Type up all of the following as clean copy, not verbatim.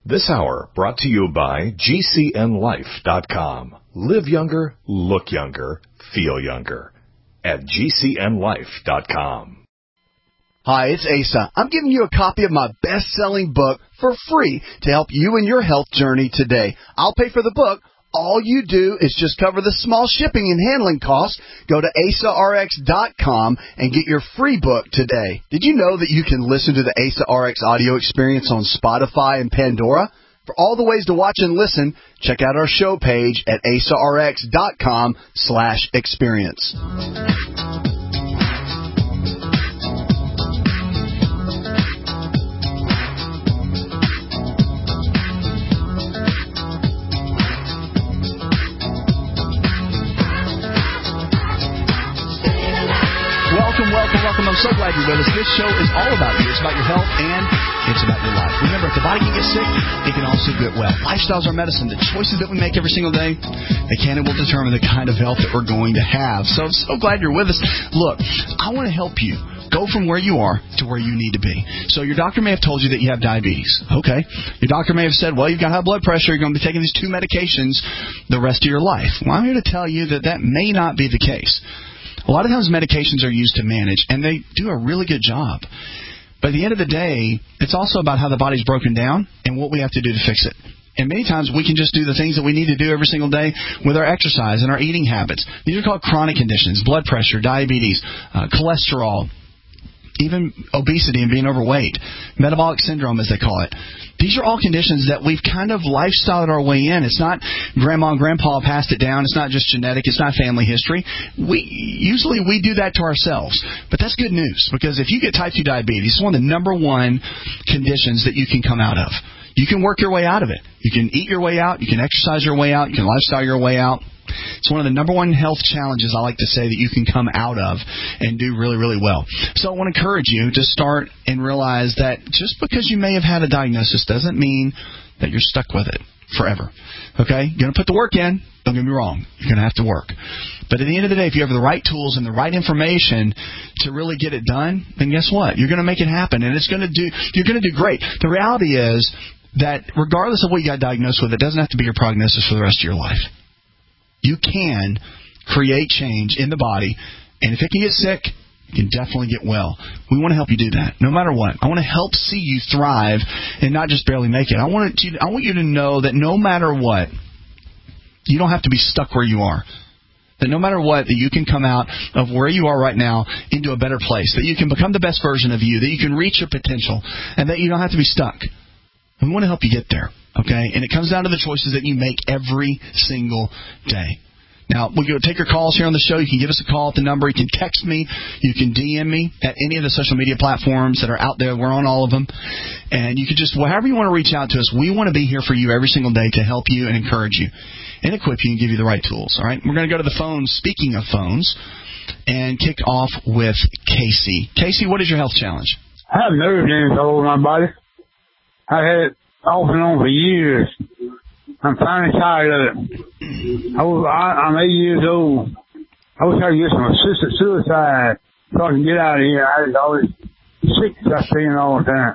This hour brought to you by GCNLife.com. Live younger, look younger, feel younger. At GCNLife.com. Hi, it's Asa. I'm giving you a copy of my best-selling book for free to help you in your health journey today. I'll pay for the book. All you do is just cover the small shipping and handling costs. Go to AsaRx.com and get your free book today. Did you know that you can listen to the Asa RX audio experience on Spotify and Pandora? For all the ways to watch and listen, check out our show page at AsaRx.com/experience. Welcome. I'm so glad you're with us. This show is all about you. It's about your health and it's about your life. Remember, if the body can get sick, it can also get well. Lifestyles are medicine. The choices that we make every single day, they can and will determine the kind of health that we're going to have. So I'm so glad you're with us. Look, I want to help you go from where you are to where you need to be. So your doctor may have told you that you have diabetes. Okay. Your doctor may have said, well, you've got high blood pressure. You're going to be taking these 2 medications the rest of your life. Well, I'm here to tell you that that may not be the case. A lot of times medications are used to manage, and they do a really good job. But at the end of the day, it's also about how the body's broken down and what we have to do to fix it. And many times we can just do the things that we need to do every single day with our exercise and our eating habits. These are called chronic conditions: blood pressure, diabetes, cholesterol, even obesity and being overweight, metabolic syndrome as they call it. These are all conditions that we've kind of lifestyled our way in. It's not grandma and grandpa passed it down. It's not just genetic. It's not family history. Usually we do that to ourselves. But that's good news, because if you get type 2 diabetes, it's one of the number one conditions that you can come out of. You can work your way out of it. You can eat your way out. You can exercise your way out. You can lifestyle your way out. It's one of the number one health challenges, I like to say, that you can come out of and do really, really well. So I want to encourage you to start and realize that just because you may have had a diagnosis doesn't mean that you're stuck with it forever. Okay? You're going to put the work in. Don't get me wrong. You're going to have to work. But at the end of the day, if you have the right tools and the right information to really get it done, then guess what? You're going to make it happen, and you're going to do great. The reality is that regardless of what you got diagnosed with, it doesn't have to be your prognosis for the rest of your life. You can create change in the body, and if it can get sick, you can definitely get well. We want to help you do that, no matter what. I want to help see you thrive and not just barely make it. I want you to know that no matter what, you don't have to be stuck where you are. That no matter what, that you can come out of where you are right now into a better place. That you can become the best version of you. That you can reach your potential. And that you don't have to be stuck. And we want to help you get there. Okay? And it comes down to the choices that you make every single day. Now, we're going to take your calls here on the show. You can give us a call at the number. You can text me. You can DM me at any of the social media platforms that are out there. We're on all of them. And you can just, however you want to reach out to us, we want to be here for you every single day to help you and encourage you and equip you and give you the right tools. All right? We're going to go to the phones, speaking of phones, and kick off with Casey. Casey, what is your health challenge? I have nerve damage all over my body. I've had it off and on for years. I'm finally tired of it. I'm 80 years old. I wish I could get some assisted suicide so I can get out of here. I was always sick, I stay in all the time.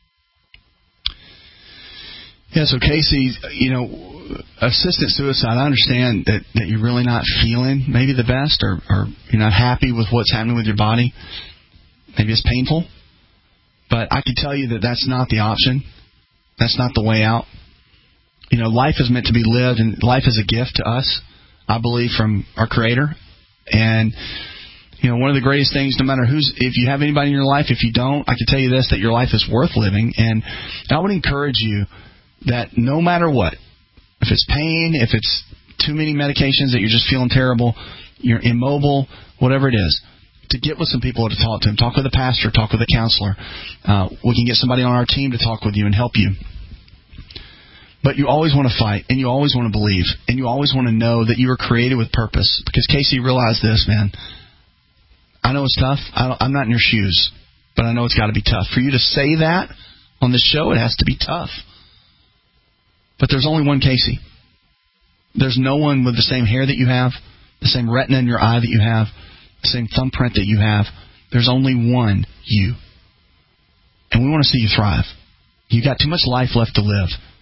Yeah, so Casey, assisted suicide, I understand that you're really not feeling maybe the best or you're not happy with what's happening with your body. Maybe it's painful. But I can tell you that that's not the option. That's not the way out. Life is meant to be lived, and life is a gift to us, I believe, from our Creator. And, one of the greatest things, no matter if you have anybody in your life, if you don't, I can tell you this, that your life is worth living. And I would encourage you that no matter what, if it's pain, if it's too many medications that you're just feeling terrible, you're immobile, whatever it is, to get with some people to talk to them. Talk with a pastor, talk with a counselor. We can get somebody on our team to talk with you and help you. But you always want to fight, and you always want to believe, and you always want to know that you were created with purpose. Because, Casey, realize this, man. I know it's tough. I'm not in your shoes, but I know it's got to be tough. For you to say that on this show, it has to be tough. But there's only one Casey. There's no one with the same hair that you have, the same retina in your eye that you have, the same thumbprint that you have. There's only one you. And we want to see you thrive. You got too much life left to live.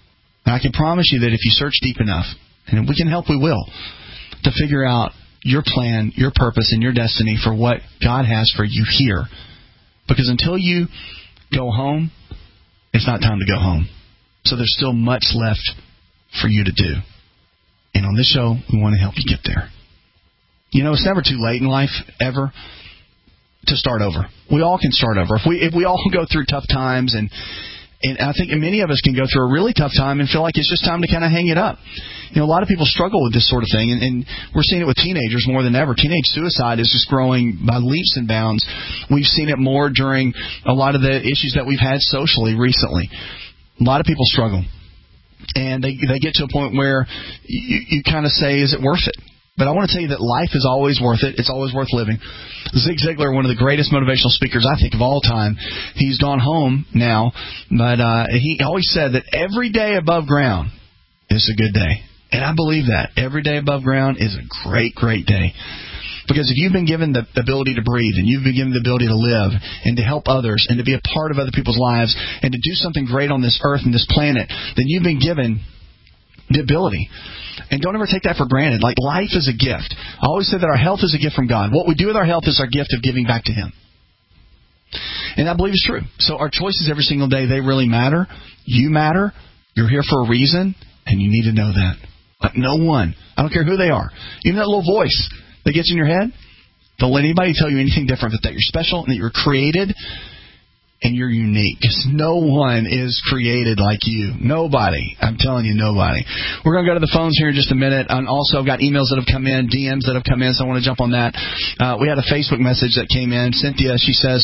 And I can promise you that if you search deep enough, and if we can help, we will, to figure out your plan, your purpose, and your destiny for what God has for you here. Because until you go home, it's not time to go home. So there's still much left for you to do. And on this show, we want to help you get there. You know, it's never too late in life, ever, to start over. We all can start over. If we all go through tough times, and I think many of us can go through a really tough time and feel like it's just time to kind of hang it up. You know, a lot of people struggle with this sort of thing, and we're seeing it with teenagers more than ever. Teenage suicide is just growing by leaps and bounds. We've seen it more during a lot of the issues that we've had socially recently. A lot of people struggle, and they get to a point where you kind of say, is it worth it? But I want to tell you that life is always worth it. It's always worth living. Zig Ziglar, one of the greatest motivational speakers, I think, of all time, he's gone home now, but he always said that every day above ground is a good day. And I believe that. Every day above ground is a great, great day. Because if you've been given the ability to breathe, and you've been given the ability to live and to help others and to be a part of other people's lives and to do something great on this earth and this planet, then you've been given the ability. And don't ever take that for granted. Like, life is a gift. I always say that our health is a gift from God. What we do with our health is our gift of giving back to Him. And I believe it's true. So our choices every single day, they really matter. You matter. You're here for a reason, and you need to know that. Like no one. I don't care who they are. Even that little voice that gets in your head, don't let anybody tell you anything different, but that you're special and that you're created and you're unique. Because no one is created like you. Nobody. I'm telling you, nobody. We're going to go to the phones here in just a minute. And also, I've got emails that have come in, DMs that have come in, so I want to jump on that. We had a Facebook message that came in. Cynthia, she says,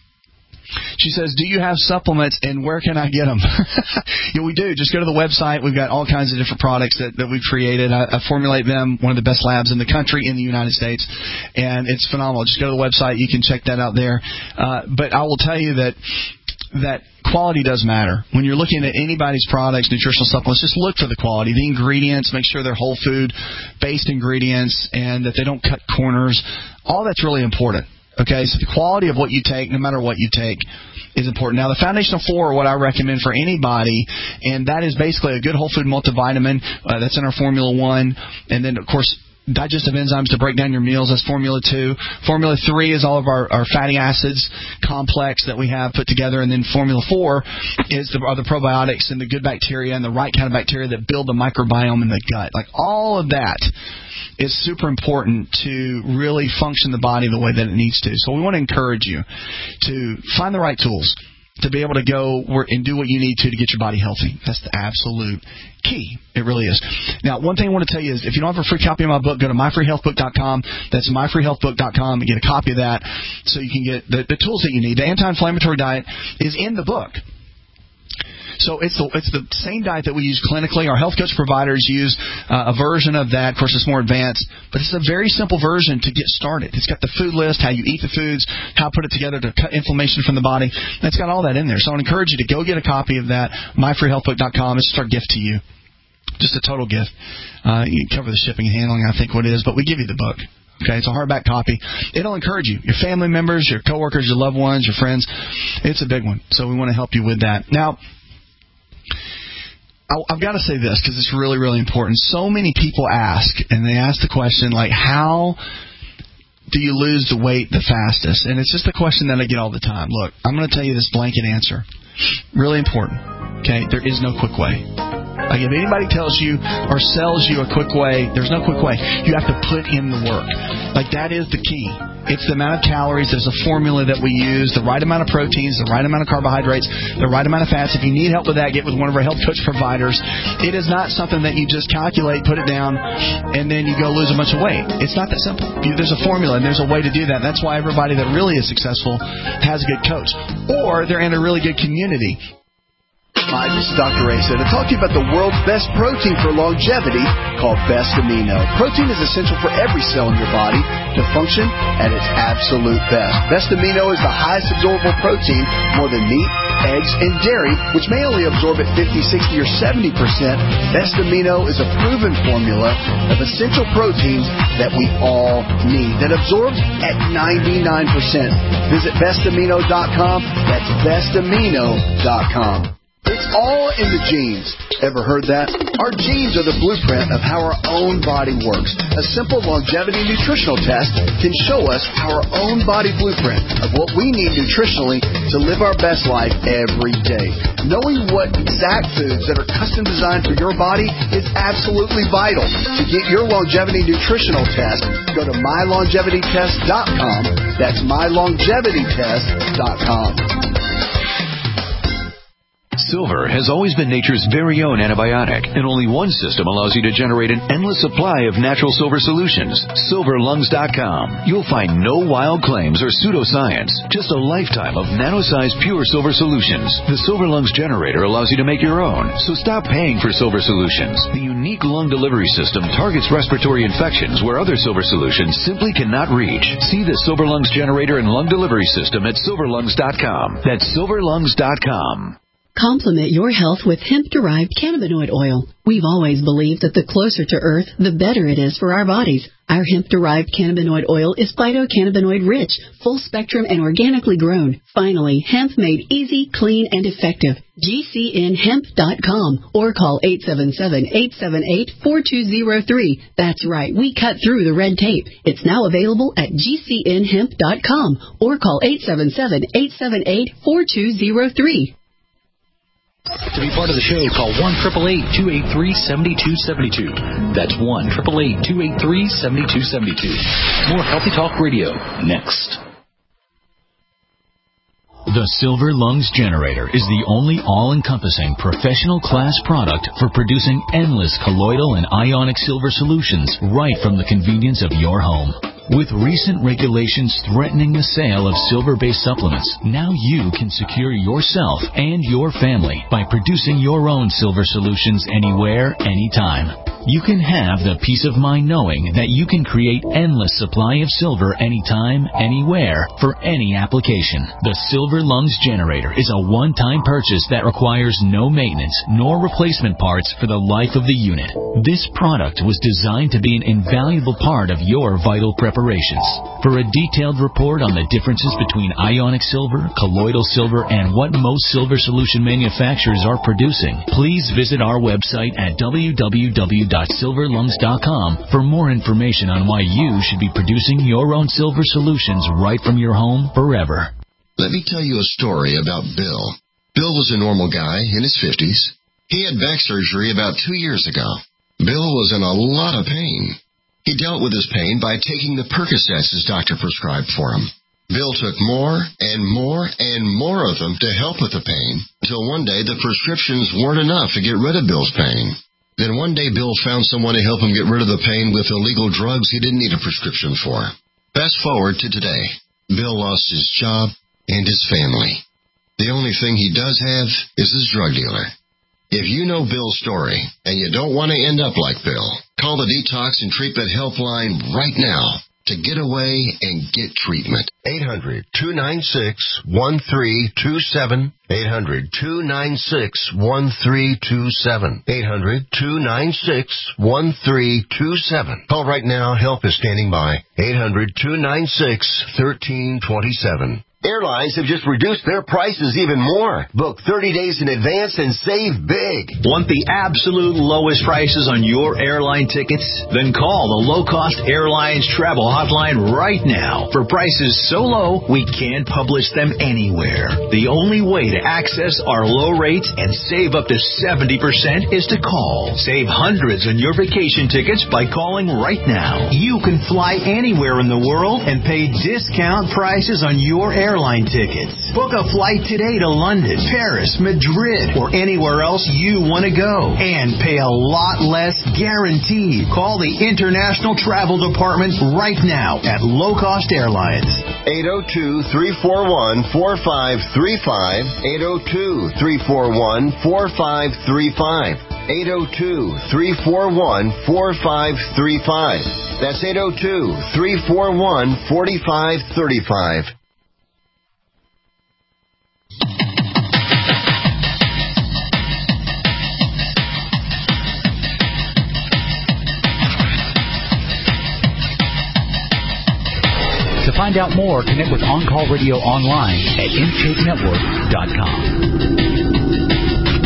do you have supplements, and where can I get them? Yeah, we do. Just go to the website. We've got all kinds of different products that we've created. I formulate them, one of the best labs in the country, in the United States, and it's phenomenal. Just go to the website. You can check that out there. But I will tell you that quality does matter. When you're looking at anybody's products, nutritional supplements, just look for the quality, the ingredients, make sure they're whole food-based ingredients and that they don't cut corners. All that's really important. Okay, so the quality of what you take, no matter what you take, is important. Now, the Foundational 4 are what I recommend for anybody, and that is basically a good whole food multivitamin. That's in our Formula 1. And then, of course, digestive enzymes to break down your meals. That's Formula 2. Formula 3 is all of our fatty acids complex that we have put together. And then Formula 4 are the probiotics and the good bacteria and the right kind of bacteria that build the microbiome in the gut. Like, all of that is super important to really function the body the way that it needs to. So we want to encourage you to find the right tools to be able to go and do what you need to get your body healthy. That's the absolute key. It really is. Now, one thing I want to tell you is if you don't have a free copy of my book, go to myfreehealthbook.com. That's myfreehealthbook.com and get a copy of that so you can get the tools that you need. The anti-inflammatory diet is in the book. So it's the same diet that we use clinically. Our health coach providers use a version of that. Of course, it's more advanced, but it's a very simple version to get started. It's got the food list, how you eat the foods, how to put it together to cut inflammation from the body. It's got all that in there. So I would encourage you to go get a copy of that, myfreehealthbook.com. It's just our gift to you. Just a total gift. You cover the shipping and handling, I think, what it is, but we give you the book. Okay, it's a hardback copy. It'll encourage you, your family members, your coworkers, your loved ones, your friends. It's a big one, so we want to help you with that. Now, I've got to say this because it's really, really important. So many people ask, and they ask the question, like, how do you lose the weight the fastest? And it's just a question that I get all the time. Look, I'm going to tell you this blanket answer. Really important. Okay, there is no quick way. Like, if anybody tells you or sells you a quick way, there's no quick way. You have to put in the work. Like, that is the key. It's the amount of calories. There's a formula that we use, the right amount of proteins, the right amount of carbohydrates, the right amount of fats. If you need help with that, get with one of our health coach providers. It is not something that you just calculate, put it down, and then you go lose a bunch of weight. It's not that simple. There's a formula, and there's a way to do that. That's why everybody that really is successful has a good coach. Or they're in a really good community. Hi, this is Dr. Asa to talk to you about the world's best protein for longevity called Best Amino. Protein is essential for every cell in your body to function at its absolute best. Best Amino is the highest absorbable protein, more than meat, eggs, and dairy, which may only absorb at 50, 60, or 70%. Best Amino is a proven formula of essential proteins that we all need that absorbs at 99%. Visit bestamino.com. That's bestamino.com. It's all in the genes. Ever heard that? Our genes are the blueprint of how our own body works. A simple longevity nutritional test can show us our own body blueprint of what we need nutritionally to live our best life every day. Knowing what exact foods that are custom designed for your body is absolutely vital. To get your longevity nutritional test, go to mylongevitytest.com. That's mylongevitytest.com. Silver has always been nature's very own antibiotic, and only one system allows you to generate an endless supply of natural silver solutions. SilverLungs.com. You'll find no wild claims or pseudoscience, just a lifetime of nano-sized pure silver solutions. The Silver Lungs generator allows you to make your own, so stop paying for silver solutions. The unique lung delivery system targets respiratory infections where other silver solutions simply cannot reach. See the Silver Lungs generator and lung delivery system at SilverLungs.com. That's SilverLungs.com. Complement your health with hemp-derived cannabinoid oil. We've always believed that the closer to Earth, the better it is for our bodies. Our hemp-derived cannabinoid oil is phytocannabinoid-rich, full-spectrum, and organically grown. Finally, hemp made easy, clean, and effective. GCNHemp.com or call 877-878-4203. That's right, we cut through the red tape. It's now available at GCNHemp.com or call 877-878-4203. To be part of the show, call 1-888-283-7272. That's 1-888-283-7272. More Healthy Talk Radio next. The Silver Lungs Generator is the only all-encompassing professional class product for producing endless colloidal and ionic silver solutions right from the convenience of your home. With recent regulations threatening the sale of silver-based supplements, now you can secure yourself and your family by producing your own silver solutions anywhere, anytime. You can have the peace of mind knowing that you can create endless supply of silver anytime, anywhere, for any application. The Silver Lungs Generator is a one-time purchase that requires no maintenance nor replacement parts for the life of the unit. This product was designed to be an invaluable part of your vital preparations. For a detailed report on the differences between ionic silver, colloidal silver, and what most silver solution manufacturers are producing, please visit our website at www.silverlungs.com for more information on why you should be producing your own silver solutions right from your home forever. Let me tell you a story about Bill. Bill was a normal guy in his 50s. He had back surgery about 2 years ago. Bill was in a lot of pain. He dealt with his pain by taking the Percocets his doctor prescribed for him. Bill took more and more and more of them to help with the pain, until one day the prescriptions weren't enough to get rid of Bill's pain. Then one day Bill found someone to help him get rid of the pain with illegal drugs he didn't need a prescription for. Fast forward to today. Bill lost his job and his family. The only thing he does have is his drug dealer. If you know Bill's story and you don't want to end up like Bill, call the Detox and Treatment Helpline right now to get away and get treatment. 800-296-1327. 800-296-1327. 800-296-1327. Call right now. Help is standing by. 800-296-1327. Airlines have just reduced their prices even more. Book 30 days in advance and save big. Want the absolute lowest prices on your airline tickets? Then call the Low Cost Airlines Travel Hotline right now. For prices so low, we can't publish them anywhere. The only way to access our low rates and save up to 70% is to call. Save hundreds on your vacation tickets by calling right now. You can fly anywhere in the world and pay discount prices on your airline tickets. Book a flight today to London, Paris, Madrid, or anywhere else you want to go and pay a lot less guaranteed. Call the International Travel Department right now at Low Cost Airlines. 802-341-4535. 802-341-4535. 802-341-4535. That's 802-341-4535. To find out more, connect with On Call Radio online at InShapeNetwork.com.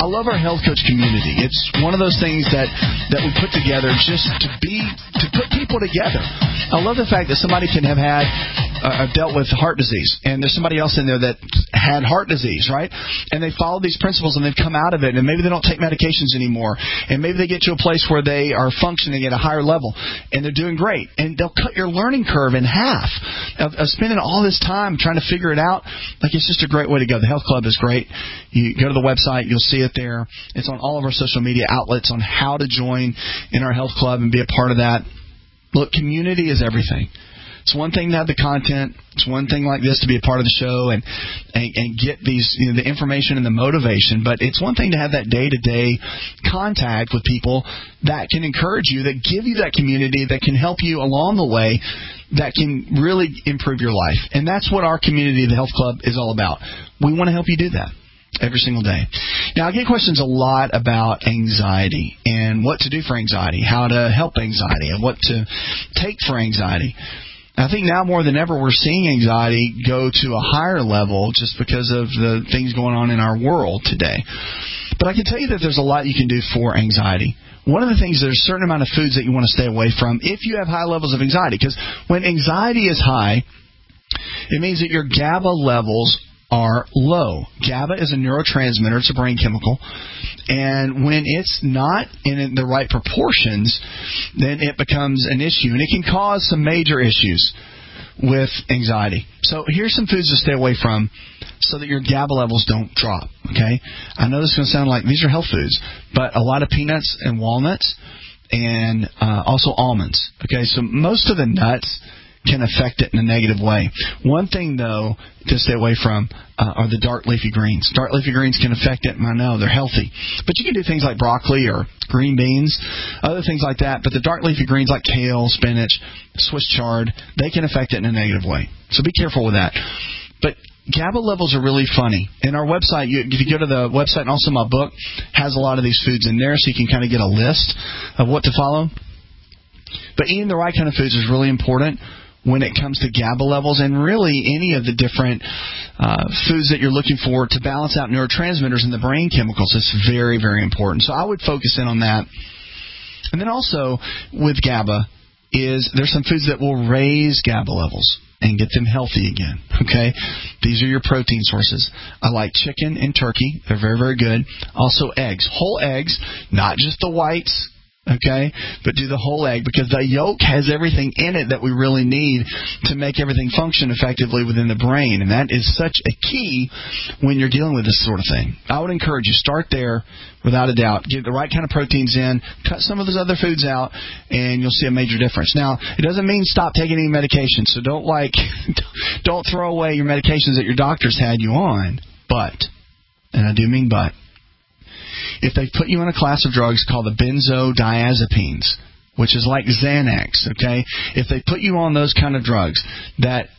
love our health coach community. It's one of those things that we put together just to put people together. I love the fact that somebody can have had dealt with heart disease, and there's somebody else in there that had heart disease, right? And they followed these principles, and they've come out of it, and maybe they don't take medications anymore, and maybe they get to a place where they are functioning at a higher level, and they're doing great, and they'll cut your learning curve in half of spending all this time trying to figure it out. Like, it's just a great way to go. The Health Club is great. You go to the website, you'll see it there. It's on all of our social media outlets on how to join in our Health Club and be a part of that. Look, community is everything. It's one thing to have the content. It's one thing like this to be a part of the show and get these, the information and the motivation. But it's one thing to have that day-to-day contact with people that can encourage you, that give you that community, that can help you along the way, that can really improve your life. And that's what our community, the Health Club, is all about. We want to help you do that every single day. Now, I get questions a lot about anxiety and what to do for anxiety, how to help anxiety, and what to take for anxiety. I think now more than ever we're seeing anxiety go to a higher level just because of the things going on in our world today. But I can tell you that there's a lot you can do for anxiety. One of the things, there's a certain amount of foods that you want to stay away from if you have high levels of anxiety. Because when anxiety is high, it means that your GABA levels are low. GABA is a neurotransmitter. It's a brain chemical. And when it's not in the right proportions, then it becomes an issue. And it can cause some major issues with anxiety. So here's some foods to stay away from so that your GABA levels don't drop. Okay? I know this is going to sound like these are health foods, but a lot of peanuts and walnuts and also almonds. Okay? So most of the nuts can affect it in a negative way. One thing, though, to stay away from are the dark leafy greens. Dark leafy greens can affect it, and I know they're healthy. But you can do things like broccoli or green beans, other things like that. But the dark leafy greens like kale, spinach, Swiss chard, they can affect it in a negative way. So be careful with that. But GABA levels are really funny. And our website, if you go to the website, and also my book, has a lot of these foods in there, so you can kind of get a list of what to follow. But eating the right kind of foods is really important when it comes to GABA levels and really any of the different foods that you're looking for to balance out neurotransmitters and the brain chemicals. It's very, very important. So I would focus in on that. And then also with GABA there's some foods that will raise GABA levels and get them healthy again. Okay? These are your protein sources. I like chicken and turkey. They're very, very good. Also eggs. Whole eggs, not just the whites. Okay, but do the whole egg, because the yolk has everything in it that we really need to make everything function effectively within the brain, and that is such a key when you're dealing with this sort of thing. I would encourage you, start there without a doubt. Get the right kind of proteins in, cut some of those other foods out, and you'll see a major difference. Now, it doesn't mean stop taking any medications, so don't throw away your medications that your doctors had you on, but, and I do mean but, if they put you on a class of drugs called the benzodiazepines, which is like Xanax, okay? If they put you on those kind of drugs, and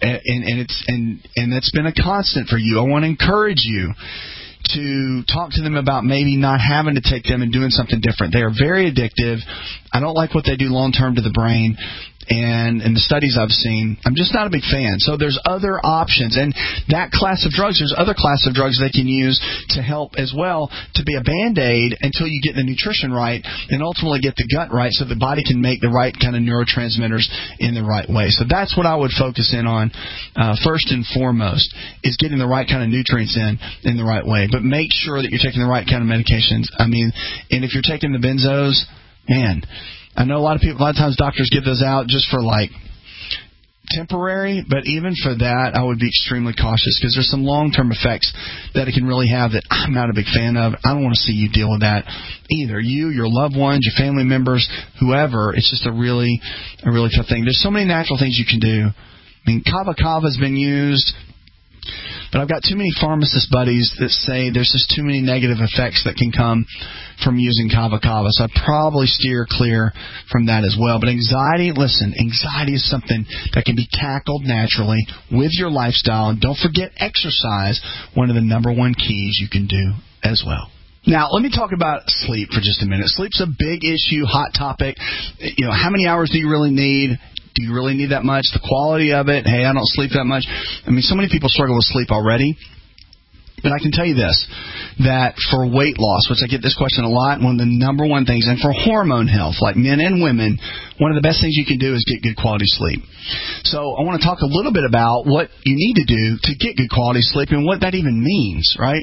that's been a constant for you, I want to encourage you to talk to them about maybe not having to take them and doing something different. They are very addictive. I don't like what they do long term to the brain. And in the studies I've seen, I'm just not a big fan. So there's other options. And that class of drugs, there's other class of drugs they can use to help as well, to be a Band-Aid until you get the nutrition right and ultimately get the gut right so the body can make the right kind of neurotransmitters in the right way. So that's what I would focus in on first and foremost, is getting the right kind of nutrients in the right way. But make sure that you're taking the right kind of medications. I mean, and if you're taking the benzos, man, I know a lot of times doctors give those out just for like temporary, but even for that, I would be extremely cautious because there's some long-term effects that it can really have that I'm not a big fan of. I don't want to see you deal with that either. You, your loved ones, your family members, whoever. It's just a really tough thing. There's so many natural things you can do. I mean, Kava has been used, but I've got too many pharmacist buddies that say there's just too many negative effects that can come from using Kava. So I'd probably steer clear from that as well. But anxiety is something that can be tackled naturally with your lifestyle. And don't forget exercise, one of the number one keys you can do as well. Now, let me talk about sleep for just a minute. Sleep's a big issue, hot topic. You know, how many hours do you really need? Do you really need that much? The quality of it? Hey, I don't sleep that much. I mean, so many people struggle with sleep already. But I can tell you this, that for weight loss, which I get this question a lot, one of the number one things, and for hormone health, like men and women, one of the best things you can do is get good quality sleep. So I want to talk a little bit about what you need to do to get good quality sleep and what that even means, right?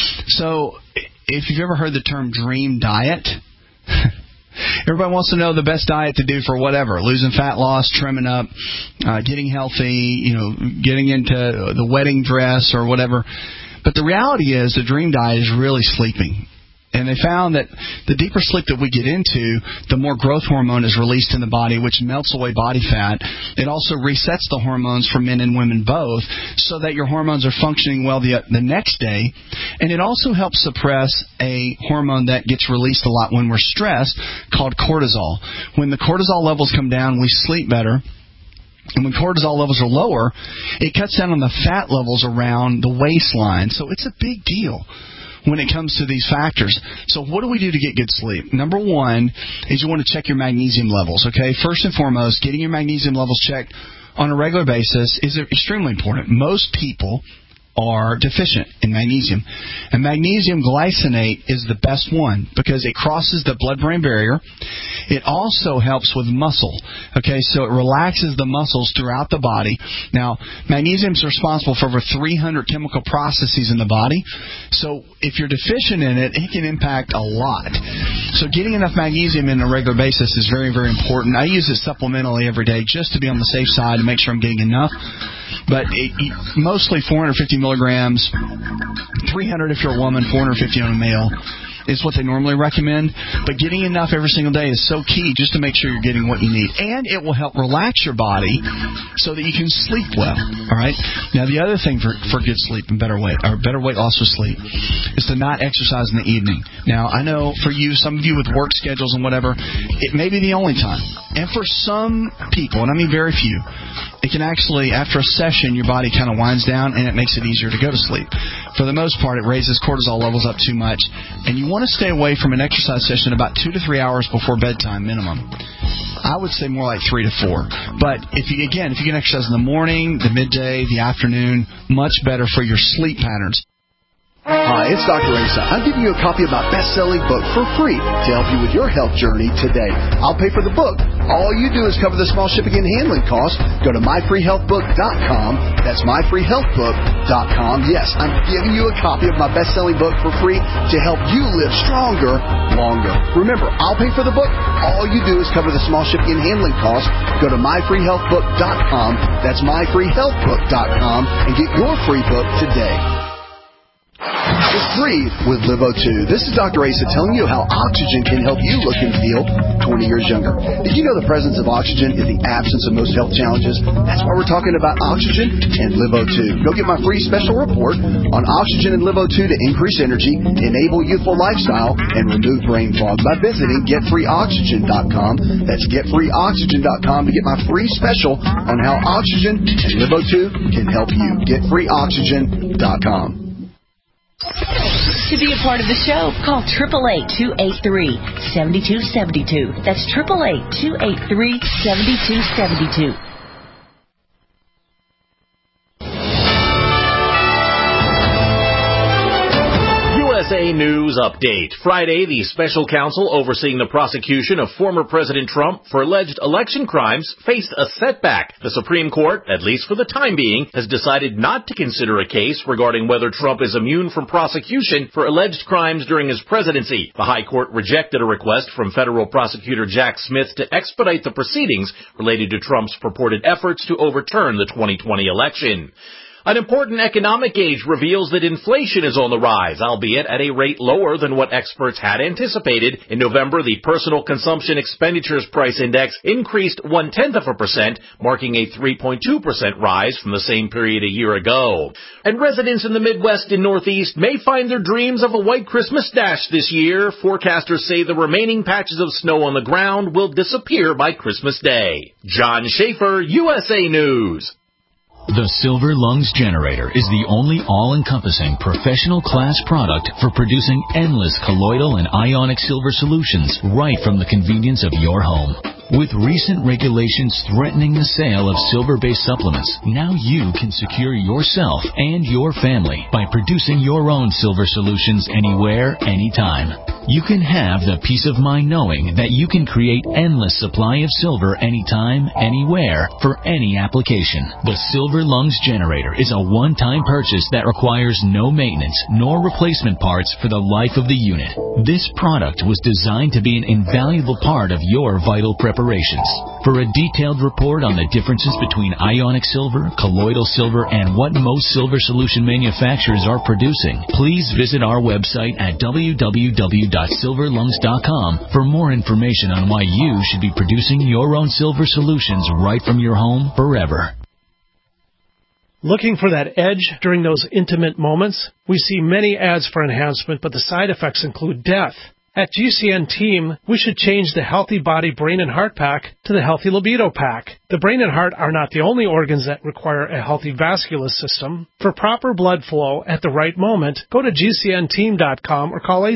So if you've ever heard the term dream diet, everybody wants to know the best diet to do for whatever, losing fat loss, trimming up, getting healthy, getting into the wedding dress or whatever. But the reality is the dream diet is really sleeping. And they found that the deeper sleep that we get into, the more growth hormone is released in the body, which melts away body fat. It also resets the hormones for men and women both so that your hormones are functioning well the next day. And it also helps suppress a hormone that gets released a lot when we're stressed called cortisol. When the cortisol levels come down, we sleep better. And when cortisol levels are lower, it cuts down on the fat levels around the waistline. So it's a big deal when it comes to these factors. So what do we do to get good sleep? Number one is you want to check your magnesium levels, okay? First and foremost, getting your magnesium levels checked on a regular basis is extremely important. Most people are deficient in magnesium. And magnesium glycinate is the best one because it crosses the blood-brain barrier. It also helps with muscle. Okay, so it relaxes the muscles throughout the body. Now, magnesium is responsible for over 300 chemical processes in the body. So if you're deficient in it, it can impact a lot. So getting enough magnesium on a regular basis is very, very important. I use it supplementally every day just to be on the safe side to make sure I'm getting enough. But mostly 450 milligrams, 300 if you're a woman, 450 on a male, is what they normally recommend. But getting enough every single day is so key just to make sure you're getting what you need. And it will help relax your body so that you can sleep well. All right? Now, the other thing for good sleep and better weight loss with sleep is to not exercise in the evening. Now, I know for you, some of you with work schedules and whatever, it may be the only time. And for some people, and I mean very few, it can actually, after a session, your body kind of winds down and it makes it easier to go to sleep. For the most part, it raises cortisol levels up too much. And you want to stay away from an exercise session about 2 to 3 hours before bedtime minimum. I would say more like 3 to 4. But if you can exercise in the morning, the midday, the afternoon, much better for your sleep patterns. Hi, it's Dr. Asa. I'm giving you a copy of my best-selling book for free to help you with your health journey today. I'll pay for the book. All you do is cover the small shipping and handling costs. Go to myfreehealthbook.com. That's myfreehealthbook.com. Yes, I'm giving you a copy of my best-selling book for free to help you live stronger, longer. Remember, I'll pay for the book. All you do is cover the small shipping and handling costs. Go to myfreehealthbook.com. That's myfreehealthbook.com and get your free book today. It's free with LiveO2. This is Dr. Asa telling you how oxygen can help you look and feel 20 years younger. Did you know the presence of oxygen is the absence of most health challenges? That's why we're talking about oxygen and LiveO2. Go get my free special report on oxygen and LiveO2 to increase energy, enable youthful lifestyle, and remove brain fog by visiting GetFreeOxygen.com. That's GetFreeOxygen.com to get my free special on how oxygen and LiveO2 can help you. GetFreeOxygen.com. To be a part of the show, call 888-283-7272. That's 888-283-7272. USA News Update. Friday, the special counsel overseeing the prosecution of former President Trump for alleged election crimes faced a setback. The Supreme Court, at least for the time being, has decided not to consider a case regarding whether Trump is immune from prosecution for alleged crimes during his presidency. The High Court rejected a request from federal prosecutor Jack Smith to expedite the proceedings related to Trump's purported efforts to overturn the 2020 election. An important economic gauge reveals that inflation is on the rise, albeit at a rate lower than what experts had anticipated. In November, the Personal Consumption Expenditures Price Index increased 0.1%, marking a 3.2% rise from the same period a year ago. And residents in the Midwest and Northeast may find their dreams of a white Christmas dash this year. Forecasters say the remaining patches of snow on the ground will disappear by Christmas Day. John Schaefer, USA News. The Silver Lungs Generator is the only all-encompassing professional-class product for producing endless colloidal and ionic silver solutions right from the convenience of your home. With recent regulations threatening the sale of silver-based supplements, now you can secure yourself and your family by producing your own silver solutions anywhere, anytime. You can have the peace of mind knowing that you can create endless supply of silver anytime, anywhere, for any application. The Silver Lungs Generator is a one-time purchase that requires no maintenance nor replacement parts for the life of the unit. This product was designed to be an invaluable part of your vital preparations. For a detailed report on the differences between ionic silver, colloidal silver, and what most silver solution manufacturers are producing, please visit our website at www.silverlungs.com for more information on why you should be producing your own silver solutions right from your home forever. Looking for that edge during those intimate moments? We see many ads for enhancement, but the side effects include death. At GCN Team, we should change the Healthy Body, Brain, and Heart Pack to the Healthy Libido Pack. The brain and heart are not the only organs that require a healthy vascular system. For proper blood flow at the right moment, go to GCNteam.com or call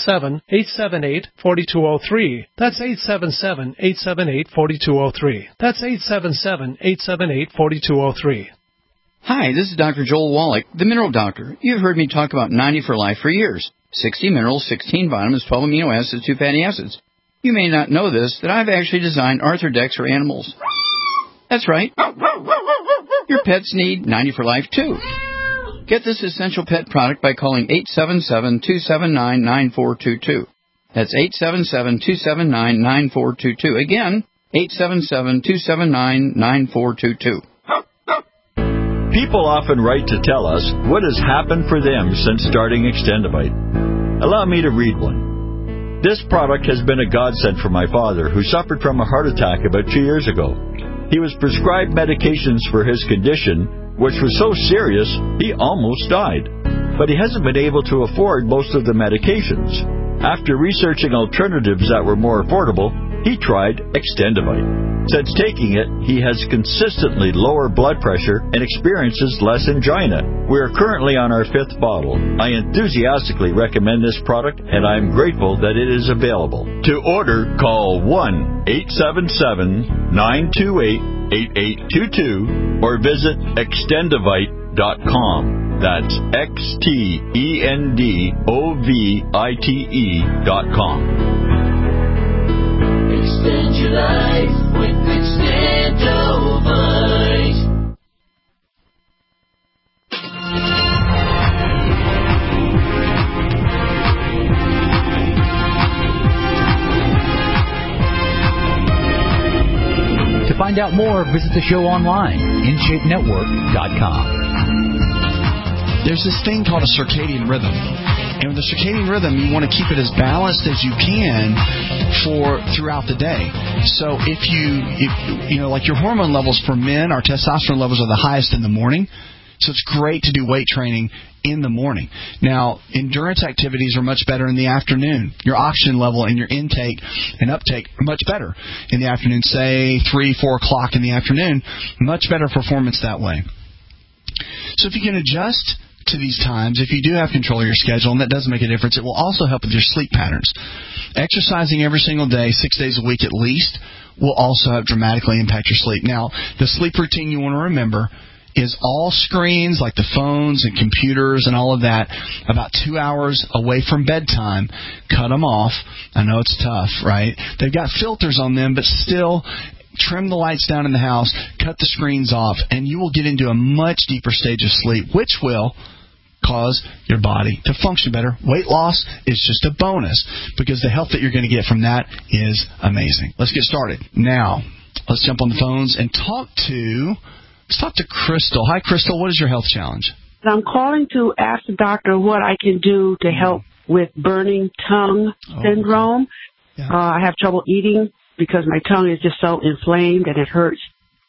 877-878-4203. That's 877-878-4203. That's 877-878-4203. Hi, this is Dr. Joel Wallach, the Mineral Doctor. You've heard me talk about 90 for Life for years. 60 minerals, 16 vitamins, 12 amino acids, 2 fatty acids. You may not know this, that I've actually designed Arthrodex for animals. That's right. Your pets need 90 for Life, too. Get this essential pet product by calling 877-279-9422. That's 877-279-9422. Again, 877-279-9422. People often write to tell us what has happened for them since starting Extendivite. Allow me to read one. This product has been a godsend for my father, who suffered from a heart attack about 2 years ago. He was prescribed medications for his condition, which was so serious he almost died. But he hasn't been able to afford most of the medications. After researching alternatives that were more affordable, he tried Extendivite. Since taking it, he has consistently lower blood pressure and experiences less angina. We are currently on our 5th bottle. I enthusiastically recommend this product, and I am grateful that it is available. To order, call 1-877-928-8822 or visit Extendivite.com. That's Extendovite.com. Extend your life with Extendovite. To find out more, visit the show online, InShapeNetwork.com. There's this thing called a circadian rhythm. And with the circadian rhythm, you want to keep it as balanced as you can throughout the day. So if you know, like your hormone levels for men, our testosterone levels are the highest in the morning. So it's great to do weight training in the morning. Now, endurance activities are much better in the afternoon. Your oxygen level and your intake and uptake are much better in the afternoon. Say 3-4 o'clock in the afternoon, much better performance that way. So if you can adjust to these times, if you do have control of your schedule, and that does make a difference, it will also help with your sleep patterns. Exercising every single day, 6 days a week at least, will also dramatically impact your sleep. Now, the sleep routine you want to remember is all screens like the phones and computers and all of that about 2 hours away from bedtime. Cut them off. I know it's tough, right? They've got filters on them, but still trim the lights down in the house, cut the screens off, and you will get into a much deeper stage of sleep, which will cause your body to function better. Weight loss is just a bonus because the health that you're going to get from that is amazing. Let's get started. Now, let's jump on the phones and talk to Crystal. Hi, Crystal. What is your health challenge? I'm calling to ask the doctor what I can do to help with burning tongue syndrome. Yeah. I have trouble eating because my tongue is just so inflamed and it hurts.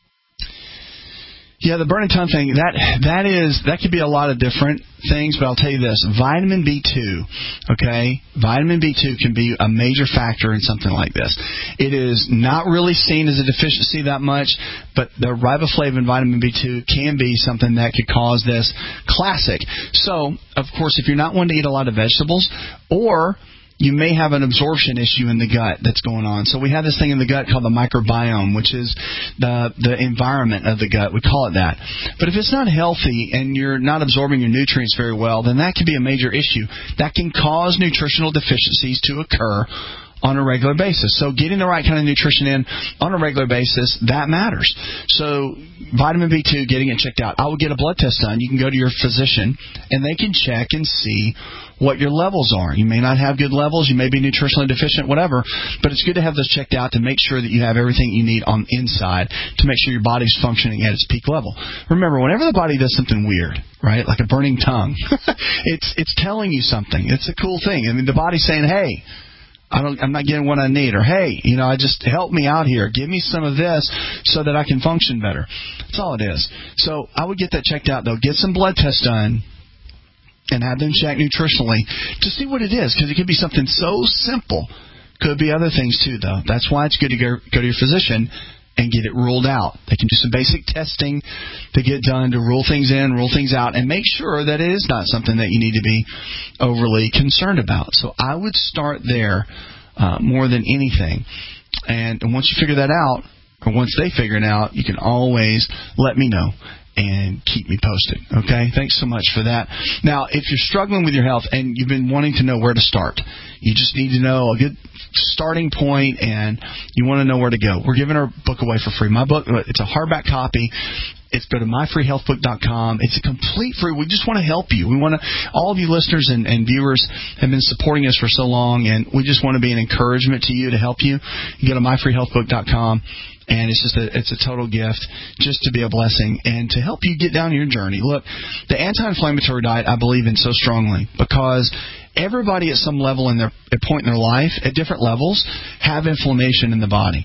Yeah, the burning tongue thing, that could be a lot of different things, but I'll tell you this, vitamin B2, okay? Vitamin B2 can be a major factor in something like this. It is not really seen as a deficiency that much, but the riboflavin vitamin B2 can be something that could cause this. Classic. So, of course, if you're not one to eat a lot of vegetables, or you may have an absorption issue in the gut that's going on. So we have this thing in the gut called the microbiome, which is the environment of the gut. We call it that. But if it's not healthy and you're not absorbing your nutrients very well, then that can be a major issue. That can cause nutritional deficiencies to occur on a regular basis. So getting the right kind of nutrition in on a regular basis, that matters. So vitamin B2, getting it checked out. I would get a blood test done. You can go to your physician, and they can check and see what your levels are. You may not have good levels. You may be nutritionally deficient, whatever. But it's good to have those checked out to make sure that you have everything you need on the inside to make sure your body's functioning at its peak level. Remember, whenever the body does something weird, right, like a burning tongue, it's telling you something. It's a cool thing. I mean, the body's saying, hey, I'm not getting what I need, or hey, I just help me out here. Give me some of this so that I can function better. That's all it is. So I would get that checked out, though. Get some blood tests done and have them checked nutritionally to see what it is, because it could be something so simple. Could be other things, too, though. That's why it's good to go to your physician and get it ruled out. They can do some basic testing to get done to rule things in, rule things out, and make sure that it is not something that you need to be overly concerned about. So I would start there more than anything. And once you figure that out, or once they figure it out, you can always let me know and keep me posted. Okay? Thanks so much for that. Now, if you're struggling with your health and you've been wanting to know where to start, you just need to know a good starting point, and you want to know where to go. We're giving our book away for free. My book, it's a hardback copy. Go to myfreehealthbook.com. It's a complete free. We just want to help you. We want to. All of you listeners and viewers have been supporting us for so long, and we just want to be an encouragement to you to help you. You go to myfreehealthbook.com. And it's a total gift just to be a blessing and to help you get down your journey. Look, the anti-inflammatory diet I believe in so strongly because everybody at some level in their point in their life, at different levels, have inflammation in the body.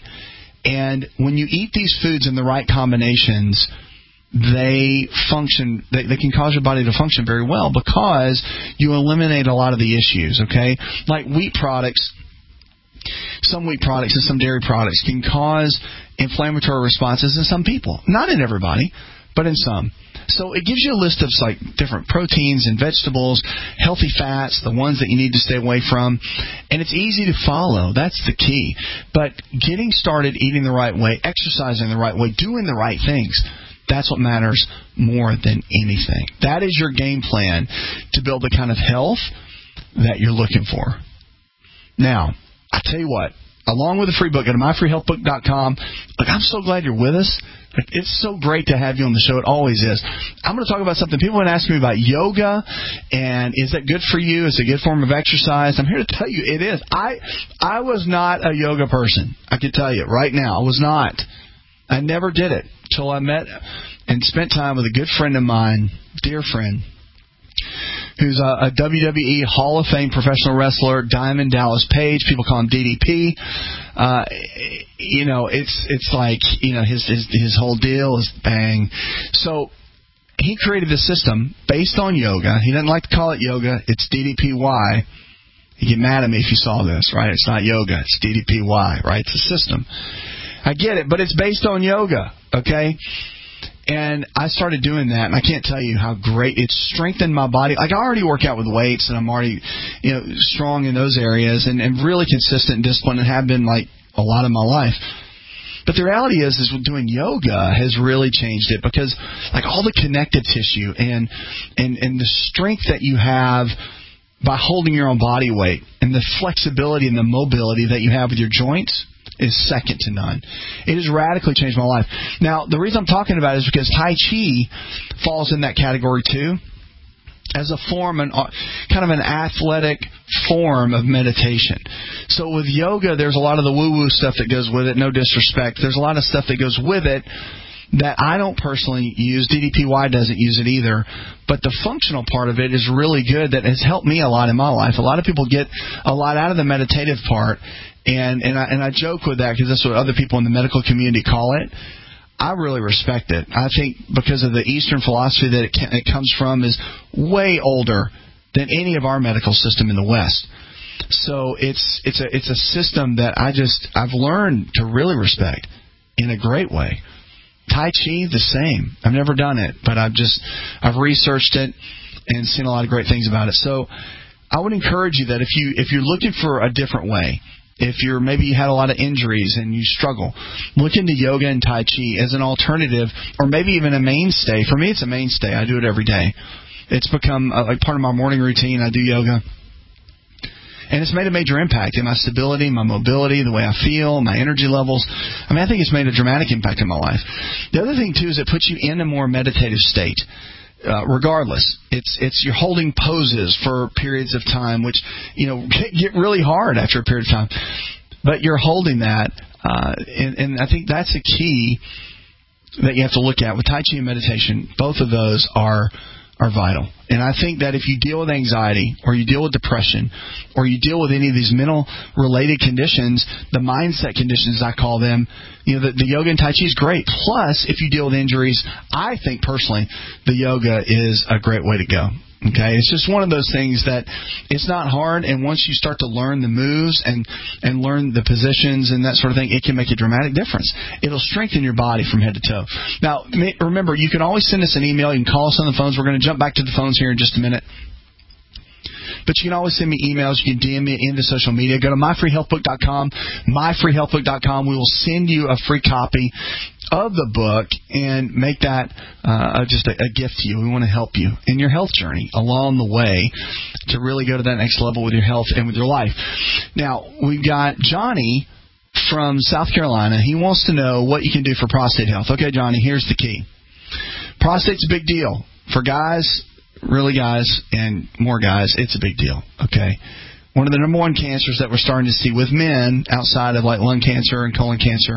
And when you eat these foods in the right combinations, they function. They can cause your body to function very well because you eliminate a lot of the issues. Okay, like wheat products. Some wheat products and some dairy products can cause inflammatory responses in some people. Not in everybody, but in some. So it gives you a list of like different proteins and vegetables, healthy fats, the ones that you need to stay away from. And it's easy to follow. That's the key. But getting started, eating the right way, exercising the right way, doing the right things, that's what matters more than anything. That is your game plan to build the kind of health that you're looking for. Now, I tell you what, along with the free book, go to myfreehealthbook.com. Look, I'm so glad you're with us. It's so great to have you on the show. It always is. I'm going to talk about something. People have been asking me about yoga, and is that good for you? Is it a good form of exercise? I'm here to tell you it is. I was not a yoga person. I can tell you right now, I was not. I never did it until I met and spent time with a good friend of mine, dear friend, who's a WWE Hall of Fame professional wrestler, Diamond Dallas Page. People call him DDP. It's like, his whole deal is bang. So he created this system based on yoga. He doesn't like to call it yoga. It's DDPY. You get mad at me if you saw this, right? It's not yoga. It's DDPY, right? It's a system. I get it, but it's based on yoga, okay? And I started doing that, and I can't tell you how great it's strengthened my body. Like, I already work out with weights, and I'm already, strong in those areas, and really consistent and disciplined, and have been like a lot of my life. But the reality is with doing yoga has really changed it because, like, all the connective tissue and the strength that you have by holding your own body weight and the flexibility and the mobility that you have with your joints is second to none. It has radically changed my life. Now, the reason I'm talking about it is because Tai Chi falls in that category too, as a form, kind of an athletic form of meditation. So with yoga, there's a lot of the woo-woo stuff that goes with it, no disrespect. There's a lot of stuff that goes with it that I don't personally use. DDPY doesn't use it either. But the functional part of it is really good. That has helped me a lot in my life. A lot of people get a lot out of the meditative part. And I joke with that because that's what other people in the medical community call it. I really respect it. I think because of the Eastern philosophy that it comes from is way older than any of our medical system in the West. So it's a system that I've learned to really respect in a great way. Tai Chi, the same. I've never done it, but I've researched it and seen a lot of great things about it. So I would encourage you that if you're looking for a different way, if maybe you had a lot of injuries and you struggle, look into yoga and Tai Chi as an alternative, or maybe even a mainstay. For me, it's a mainstay. I do it every day. It's become like part of my morning routine. I do yoga. And it's made a major impact in my stability, my mobility, the way I feel, my energy levels. I mean, I think it's made a dramatic impact in my life. The other thing, too, is it puts you in a more meditative state. Regardless, it's you're holding poses for periods of time, which get really hard after a period of time. But you're holding that, and I think that's a key that you have to look at with Tai Chi and meditation. Both of those are vital. And I think that if you deal with anxiety, or you deal with depression, or you deal with any of these mental-related conditions, the mindset conditions I call them, the yoga and Tai Chi is great. Plus, if you deal with injuries, I think personally the yoga is a great way to go. Okay, it's just one of those things that it's not hard, and once you start to learn the moves and learn the positions and that sort of thing, it can make a dramatic difference. It'll strengthen your body from head to toe. Now, remember, you can always send us an email. You can call us on the phones. We're going to jump back to the phones here in just a minute. But you can always send me emails. You can DM me into social media. Go to myfreehealthbook.com, myfreehealthbook.com. We will send you a free copy of the book and make that just a gift to you. We want to help you in your health journey along the way to really go to that next level with your health and with your life. Now, we've got Johnny from South Carolina. He wants to know what you can do for prostate health. Okay, Johnny, here's the key. Prostate's a big deal. For guys, really guys, and more guys, it's a big deal, okay? One of the number one cancers that we're starting to see with men outside of like lung cancer and colon cancer.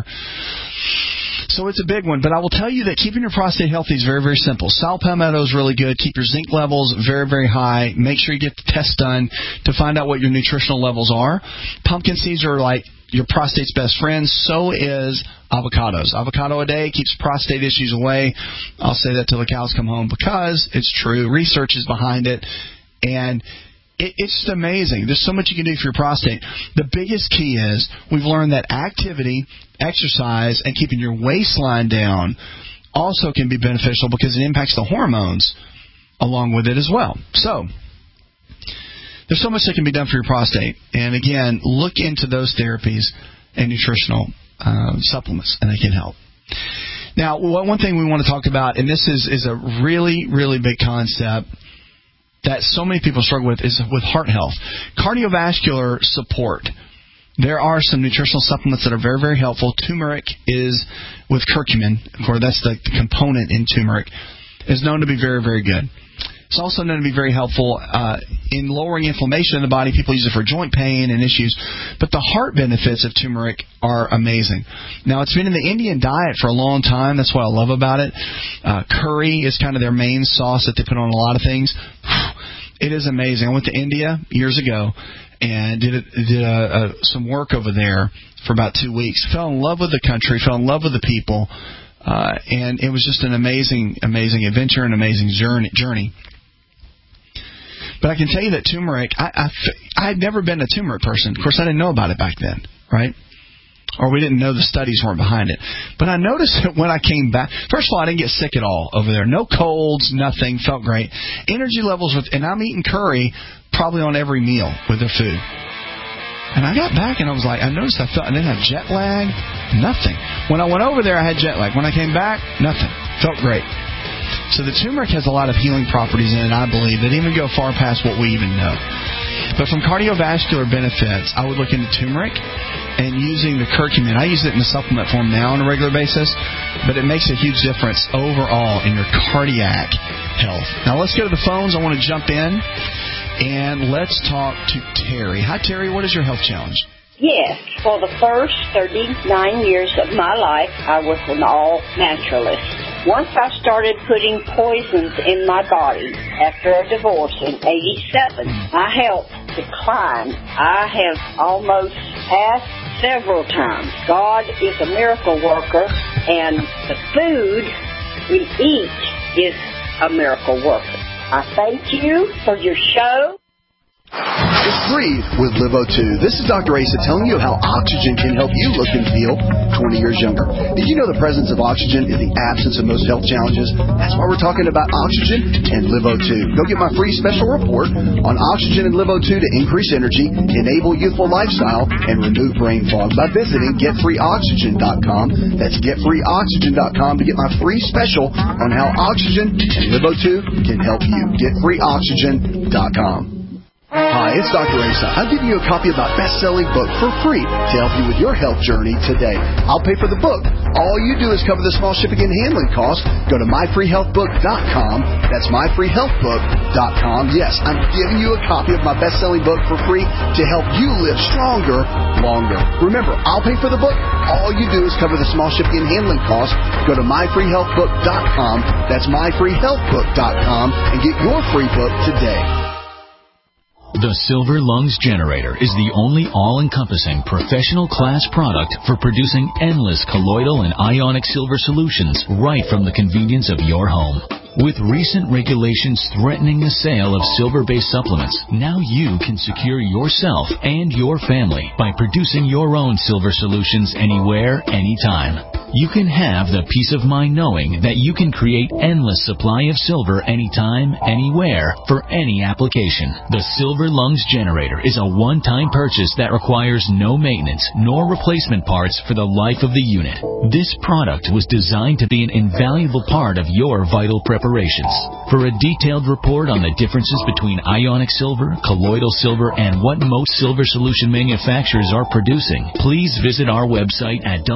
So it's a big one, but I will tell you that keeping your prostate healthy is very, very simple. Saw palmetto is really good. Keep your zinc levels very, very high. Make sure you get the test done to find out what your nutritional levels are. Pumpkin seeds are like your prostate's best friend. So is avocados. Avocado a day keeps prostate issues away. I'll say that till the cows come home because it's true. Research is behind it, and it's just amazing. There's so much you can do for your prostate. The biggest key is we've learned that activity, exercise, and keeping your waistline down also can be beneficial because it impacts the hormones along with it as well. So there's so much that can be done for your prostate. And again, look into those therapies and nutritional supplements, and they can help. Now, one thing we want to talk about, and this is a really, really big concept that so many people struggle with, is with heart health. Cardiovascular support. There are some nutritional supplements that are very, very helpful. Turmeric is with curcumin. Of course, that's the component in turmeric. Is known to be very, very good. It's also known to be very helpful in lowering inflammation in the body. People use it for joint pain and issues. But the heart benefits of turmeric are amazing. Now, it's been in the Indian diet for a long time. That's what I love about it. Curry is kind of their main sauce that they put on a lot of things. It is amazing. I went to India years ago and did some work over there for about 2 weeks. Fell in love with the country, fell in love with the people, and it was just an amazing, amazing adventure, an amazing journey. But I can tell you that turmeric, I had never been a turmeric person. Of course, I didn't know about it back then, right? Or we didn't know the studies weren't behind it. But I noticed that when I came back, first of all, I didn't get sick at all over there. No colds, nothing, felt great. Energy levels, and I'm eating curry probably on every meal with their food. And I got back and I was like, I noticed I didn't have jet lag, nothing. When I went over there, I had jet lag. When I came back, nothing. Felt great. So the turmeric has a lot of healing properties in it, I believe, that even go far past what we even know. But from cardiovascular benefits, I would look into turmeric and using the curcumin. I use it in a supplement form now on a regular basis, but it makes a huge difference overall in your cardiac health. Now let's go to the phones. I want to jump in and let's talk to Terry. Hi, Terry. What is your health challenge? Yes. For the first 39 years of my life, I was an all-naturalist. Once I started putting poisons in my body after a divorce in 87, my health declined. I have almost asked several times. God is a miracle worker, and the food we eat is a miracle worker. I thank you for your show. It's free with LiveO2. This is Dr. Asa telling you how oxygen can help you look and feel 20 years younger. Did you know the presence of oxygen is the absence of most health challenges? That's why we're talking about oxygen and LiveO2. Go get my free special report on oxygen and LiveO2 to increase energy, enable youthful lifestyle, and remove brain fog by visiting GetFreeOxygen.com. That's GetFreeOxygen.com to get my free special on how oxygen and LiveO2 can help you. GetFreeOxygen.com. Hi, it's Dr. Asa. I'm giving you a copy of my best-selling book for free to help you with your health journey today. I'll pay for the book. All you do is cover the small shipping and handling costs. Go to myfreehealthbook.com. That's myfreehealthbook.com. Yes, I'm giving you a copy of my best-selling book for free to help you live stronger, longer. Remember, I'll pay for the book. All you do is cover the small shipping and handling costs. Go to myfreehealthbook.com. That's myfreehealthbook.com and get your free book today. The Silver Lungs Generator is the only all-encompassing professional class product for producing endless colloidal and ionic silver solutions right from the convenience of your home. With recent regulations threatening the sale of silver-based supplements, now you can secure yourself and your family by producing your own silver solutions anywhere, anytime. You can have the peace of mind knowing that you can create endless supply of silver anytime, anywhere, for any application. The Silver Lungs Generator is a one-time purchase that requires no maintenance nor replacement parts for the life of the unit. This product was designed to be an invaluable part of your vital preparations. For a detailed report on the differences between ionic silver, colloidal silver, and what most silver solution manufacturers are producing, please visit our website at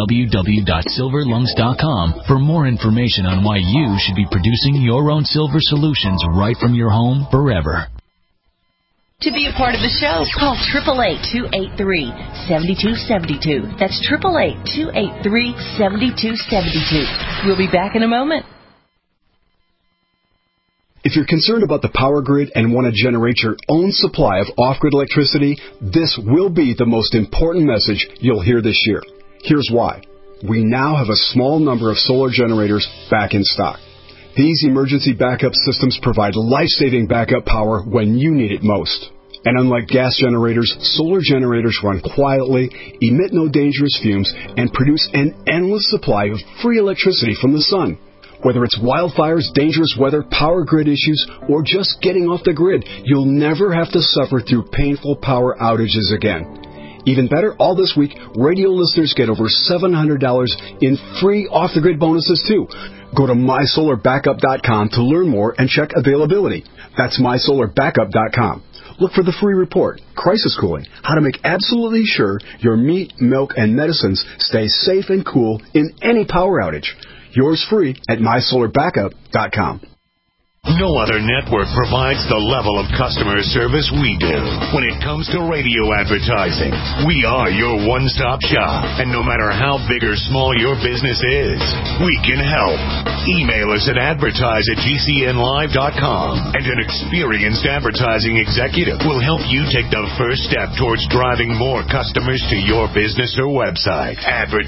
www.silverlungs.com for more information on why you should be producing your own silver solutions right from your home forever. To be a part of the show, call 888-283-7272. That's 888-283-7272. We'll be back in a moment. If you're concerned about the power grid and want to generate your own supply of off-grid electricity, this will be the most important message you'll hear this year. Here's why. We now have a small number of solar generators back in stock. These emergency backup systems provide life-saving backup power when you need it most. And unlike gas generators, solar generators run quietly, emit no dangerous fumes, and produce an endless supply of free electricity from the sun. Whether it's wildfires, dangerous weather, power grid issues, or just getting off the grid, you'll never have to suffer through painful power outages again. Even better, all this week, radio listeners get over $700 in free off-the-grid bonuses, too. Go to mysolarbackup.com to learn more and check availability. That's mysolarbackup.com. Look for the free report, Crisis Cooling, how to make absolutely sure your meat, milk, and medicines stay safe and cool in any power outage. Yours free at mysolarbackup.com. No other network provides the level of customer service we do. When it comes to radio advertising, we are your one-stop shop. And no matter how big or small your business is, we can help. Email us at advertise@gcnlive.com, and an experienced advertising executive will help you take the first step towards driving more customers to your business or website.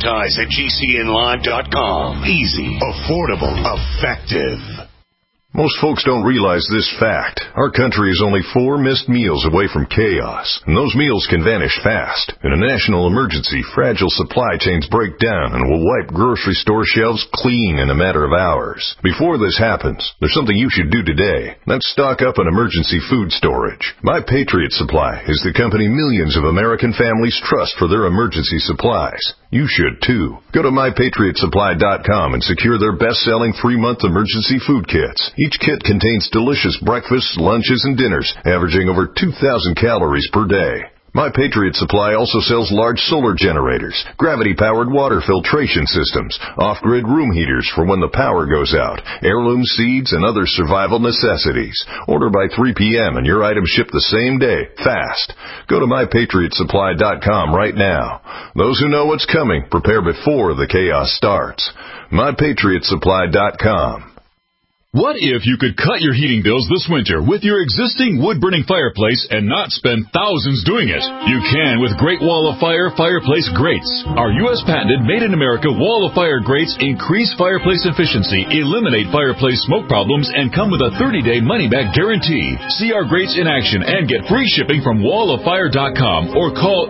Advertise@gcnlive.com. Easy, affordable, effective. Most folks don't realize this fact. Our country is only 4 missed meals away from chaos, and those meals can vanish fast. In a national emergency, fragile supply chains break down and will wipe grocery store shelves clean in a matter of hours. Before this happens, there's something you should do today. That's stock up on emergency food storage. My Patriot Supply is the company millions of American families trust for their emergency supplies. You should, too. Go to MyPatriotSupply.com and secure their best-selling 3-month emergency food kits. Each kit contains delicious breakfasts, lunches, and dinners, averaging over 2,000 calories per day. My Patriot Supply also sells large solar generators, gravity-powered water filtration systems, off-grid room heaters for when the power goes out, heirloom seeds, and other survival necessities. Order by 3 p.m. and your items ship the same day, fast. Go to MyPatriotSupply.com right now. Those who know what's coming prepare before the chaos starts. MyPatriotSupply.com. What if you could cut your heating bills this winter with your existing wood-burning fireplace and not spend thousands doing it? You can with Great Wall of Fire fireplace grates. Our U.S. patented made-in-America Wall of Fire grates increase fireplace efficiency, eliminate fireplace smoke problems, and come with a 30-day money-back guarantee. See our grates in action and get free shipping from walloffire.com or call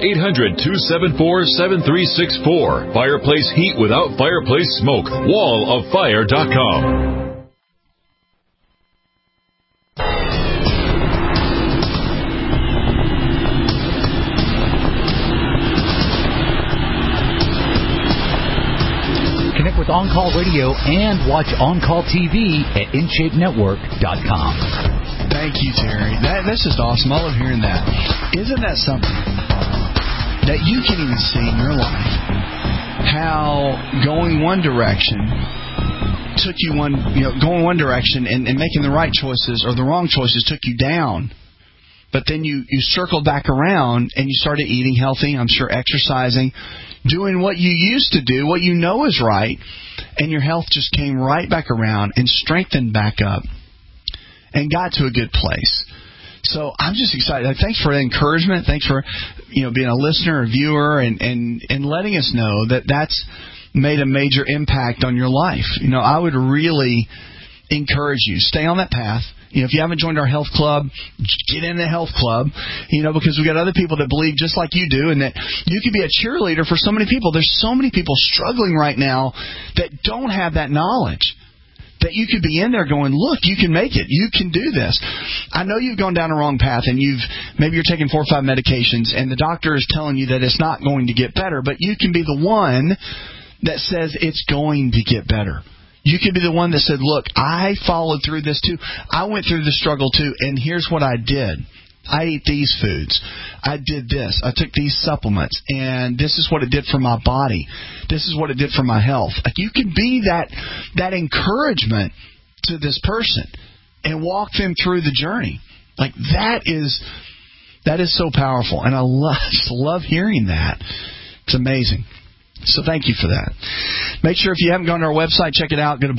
800-274-7364. Fireplace heat without fireplace smoke. walloffire.com. Connect with On Call Radio and watch On Call TV at InShapeNetwork.com. Thank you, Terry. That's just awesome. I love hearing that. Isn't that something that you can even see in your life? How going one direction took you going one direction and making the right choices or the wrong choices took you down. But then you circled back around and you started eating healthy, I'm sure exercising, doing what you used to do, what you know is right, and your health just came right back around and strengthened back up and got to a good place. So I'm just excited. Thanks for the encouragement. Thanks for being a listener, a viewer, and letting us know that that's made a major impact on your life. I would really encourage you, stay on that path. If you haven't joined our health club, get in the health club, because we got other people that believe just like you do, and that you can be a cheerleader for so many people. There's so many people struggling right now that don't have that knowledge. That you could be in there going, look, you can make it. You can do this. I know you've gone down a wrong path, and maybe you're taking 4 or 5 medications, and the doctor is telling you that it's not going to get better, but you can be the one that says it's going to get better. You could be the one that said, look, I followed through this too. I went through the struggle too, and here's what I did. I ate these foods. I did this. I took these supplements, and this is what it did for my body. This is what it did for my health. Like, you can be that encouragement to this person and walk them through the journey. Like, that is so powerful, and I just love hearing that. It's amazing. So thank you for that. Make sure if you haven't gone to our website, check it out. Go to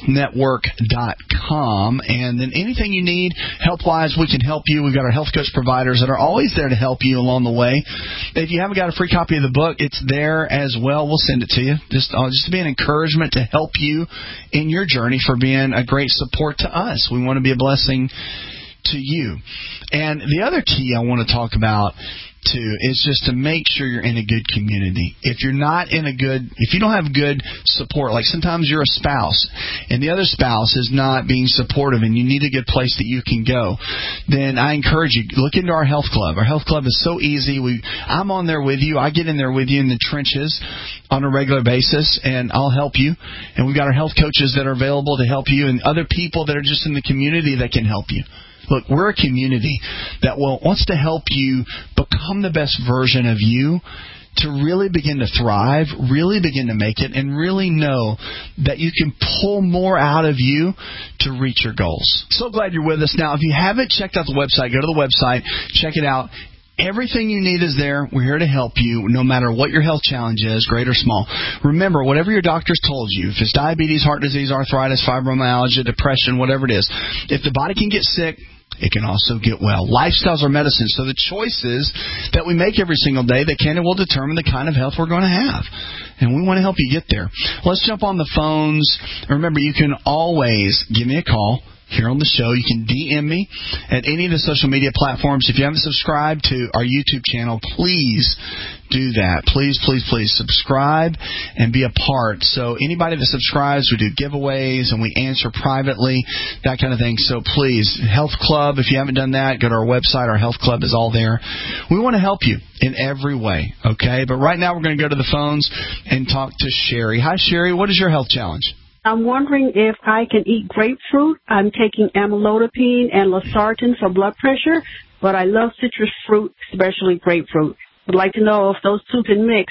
BelieveHealthNetwork.com. And then anything you need, health-wise, we can help you. We've got our health coach providers that are always there to help you along the way. If you haven't got a free copy of the book, it's there as well. We'll send it to you. Just to be an encouragement to help you in your journey, for being a great support to us. We want to be a blessing to you. And the other key I want to talk about too is just to make sure you're in a good community. If you don't have good support, like sometimes you're a spouse and the other spouse is not being supportive and you need a good place that you can go, then I encourage you, look into our health club. Our health club is so easy. I'm on there with you. I get in there with you in the trenches on a regular basis, and I'll help you. And we've got our health coaches that are available to help you, and other people that are just in the community that can help you. Look, we're a community that wants to help you become the best version of you, to really begin to thrive, really begin to make it, and really know that you can pull more out of you to reach your goals. So glad you're with us. Now, if you haven't checked out the website, go to the website, check it out. Everything you need is there. We're here to help you no matter what your health challenge is, great or small. Remember, whatever your doctor's told you, if it's diabetes, heart disease, arthritis, fibromyalgia, depression, whatever it is, if the body can get sick, it can also get well. Lifestyles are medicine, so the choices that we make every single day, they can and will determine the kind of health we're going to have. And we want to help you get there. Let's jump on the phones. Remember, you can always give me a call here on the show. You can DM me at any of the social media platforms. If you haven't subscribed to our YouTube channel, please do that. Please, please, please subscribe and be a part. So anybody that subscribes, we do giveaways and we answer privately, that kind of thing. So please, Health Club, if you haven't done that, go to our website. Our Health Club is all there. We want to help you in every way, okay? But right now we're going to go to the phones and talk to Sherry. Hi, Sherry. What is your health challenge? I'm wondering if I can eat grapefruit. I'm taking amlodipine and losartan for blood pressure, but I love citrus fruit, especially grapefruit. I'd like to know if those two can mix.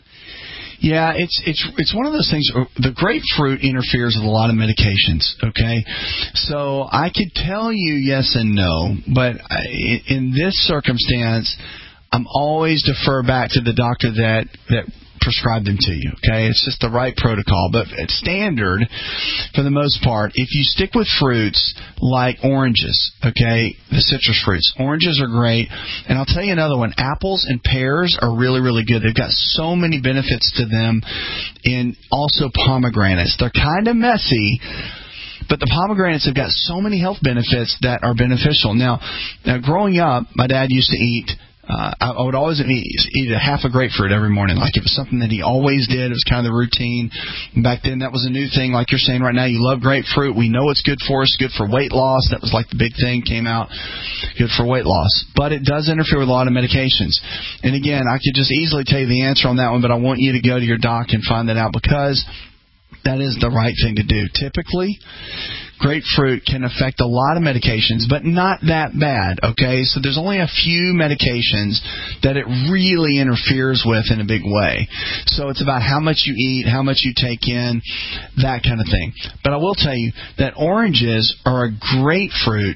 Yeah, it's one of those things. The grapefruit interferes with a lot of medications, okay? So I could tell you yes and no, but in this circumstance, I'm always defer back to the doctor that prescribe them to you, okay? It's just the right protocol. But it's standard, for the most part, if you stick with fruits like oranges, okay, the citrus fruits. Oranges are great. And I'll tell you another one. Apples and pears are really, really good. They've got so many benefits to them. And also pomegranates. They're kind of messy, but the pomegranates have got so many health benefits that are beneficial. Now growing up, my dad used to eat I would always eat a half a grapefruit every morning. Like, it was something that he always did. It was kind of the routine. Back then, that was a new thing. Like you're saying right now, you love grapefruit. We know it's good for us, good for weight loss. That was like the big thing came out, good for weight loss. But it does interfere with a lot of medications. And again, I could just easily tell you the answer on that one, but I want you to go to your doc and find that out, because that is the right thing to do. Typically, grapefruit can affect a lot of medications, but not that bad, okay? So there's only a few medications that it really interferes with in a big way. So it's about how much you eat, how much you take in, that kind of thing. But I will tell you that oranges are a great fruit,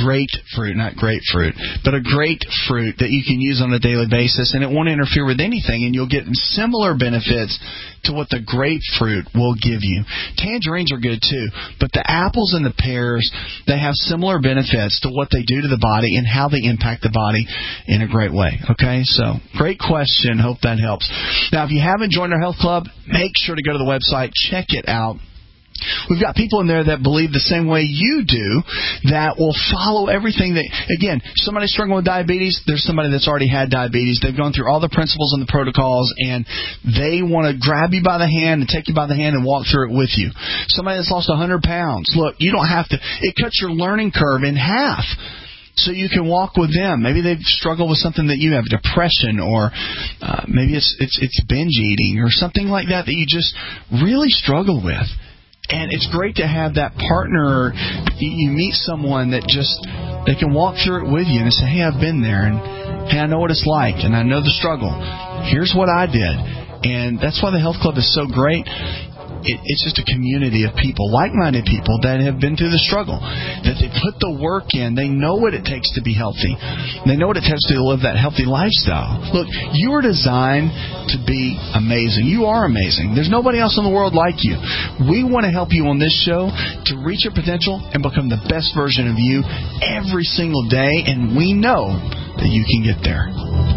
not grapefruit, but a great fruit that you can use on a daily basis, and it won't interfere with anything, and you'll get similar benefits to what the grapefruit will give you. Tangerines are good too, but the apples and the pears, they have similar benefits to what they do to the body and how they impact the body in a great way. Okay, so great question. Hope that helps. Now, if you haven't joined our health club, make sure to go to the website, check it out. We've got people in there that believe the same way you do, that will follow everything that, again, somebody struggling with diabetes, there's somebody that's already had diabetes. They've gone through all the principles and the protocols, and they want to grab you by the hand and take you by the hand and walk through it with you. Somebody that's lost 100 pounds, look, you don't have to, it cuts your learning curve in half. So you can walk with them. Maybe they've struggled with something that you have, depression, or maybe it's binge eating or something like that you just really struggle with. And it's great to have that partner. You meet someone that just, they can walk through it with you and say, hey, I've been there, and hey, I know what it's like, and I know the struggle. Here's what I did. And that's why the health club is so great. It's just a community of people, like-minded people that have been through the struggle, that they put the work in. They know what it takes to be healthy. They know what it takes to live that healthy lifestyle. Look, you were designed to be amazing. You are amazing. There's nobody else in the world like you. We want to help you on this show to reach your potential and become the best version of you every single day, and we know that you can get there.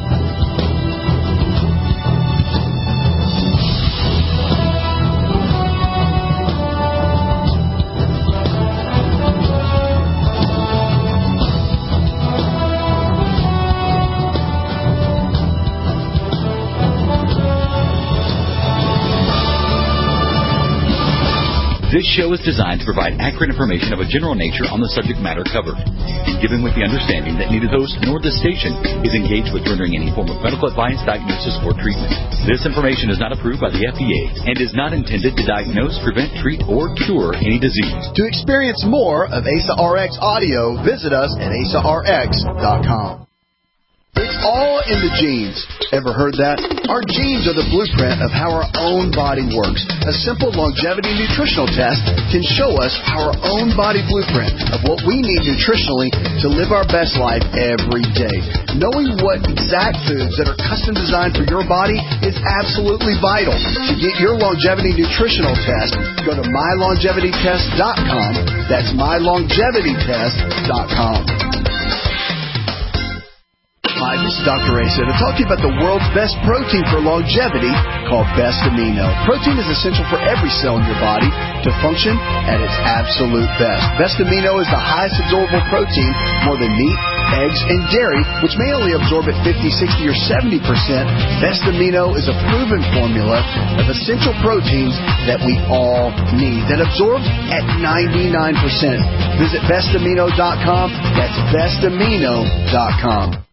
This show is designed to provide accurate information of a general nature on the subject matter covered, given with the understanding that neither host nor this station is engaged with rendering any form of medical advice, diagnosis, or treatment. This information is not approved by the FDA and is not intended to diagnose, prevent, treat, or cure any disease. To experience more of Asa RX audio, visit us at asarx.com. It's all in the genes. Ever heard that? Our genes are the blueprint of how our own body works. A simple longevity nutritional test can show us our own body blueprint of what we need nutritionally to live our best life every day. Knowing what exact foods that are custom designed for your body is absolutely vital. To get your longevity nutritional test, go to mylongevitytest.com. That's mylongevitytest.com. Hi, this is Dr. Asa to talk to you about the world's best protein for longevity called Best Amino. Protein is essential for every cell in your body to function at its absolute best. Best Amino is the highest absorbable protein, more than meat, eggs, and dairy, which may only absorb at 50, 60, or 70%. Best Amino is a proven formula of essential proteins that we all need that absorbs at 99%. Visit bestamino.com. That's bestamino.com.